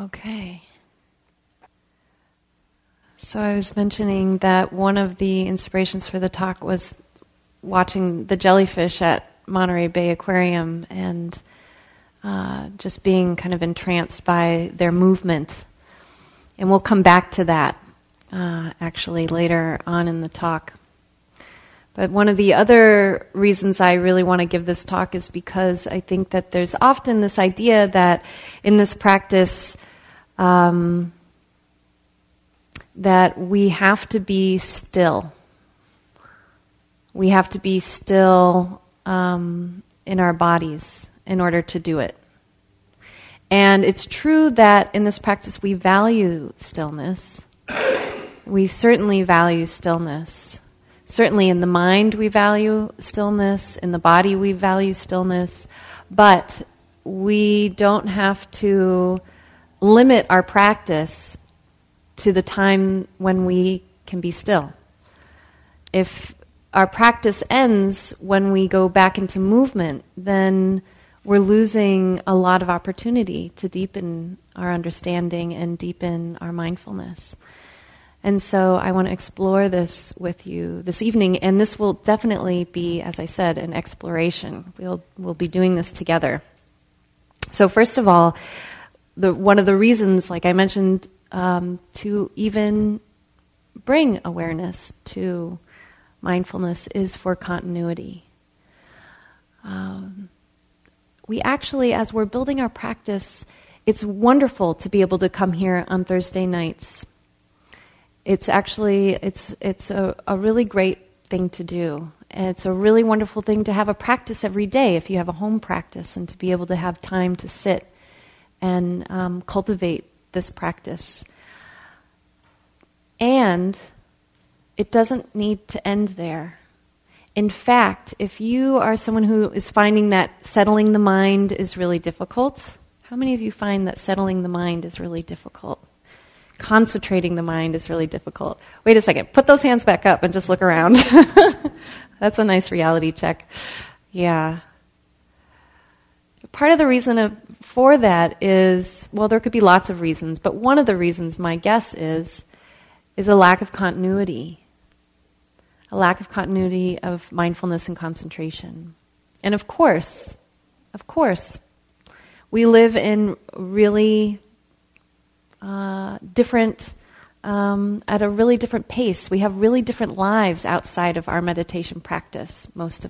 Okay. So I was mentioning that one of the inspirations for the talk was watching the jellyfish at Monterey Bay Aquarium and just being kind of entranced by their movement. And we'll come back to that actually later on in the talk. But one of the other reasons I really want to give this talk is because I think that there's often this idea that in this practice that we have to be still. We have to be still in our bodies in order to do it. And it's true that in this practice we value stillness. We certainly value stillness. Certainly in the mind we value stillness, in the body we value stillness, but we don't have to limit our practice to the time when we can be still. If our practice ends when we go back into movement, then we're losing a lot of opportunity to deepen our understanding and deepen our mindfulness. And so I want to explore this with you this evening, and this will definitely be, as I said, an exploration. We'll be doing this together. So first of all, one of the reasons, like I mentioned, to even bring awareness to mindfulness is for continuity. We actually, as we're building our practice, it's wonderful to be able to come here on Thursday nights. It's actually, it's a really great thing to do. And it's a really wonderful thing to have a practice every day if you have a home practice, and to be able to have time to sit and cultivate this practice. And it doesn't need to end there. In fact, if you are someone who is finding that settling the mind is really difficult, how many of you find that settling the mind is really difficult? Concentrating the mind is really difficult. Wait a second, put those hands back up and just look around. That's a nice reality check. Yeah. Part of the reason for that is, well, there could be lots of reasons, but one of the reasons, my guess is a lack of continuity. A lack of continuity of mindfulness and concentration. And of course, we live in really different, at a really different pace. We have really different lives outside of our meditation practice, most of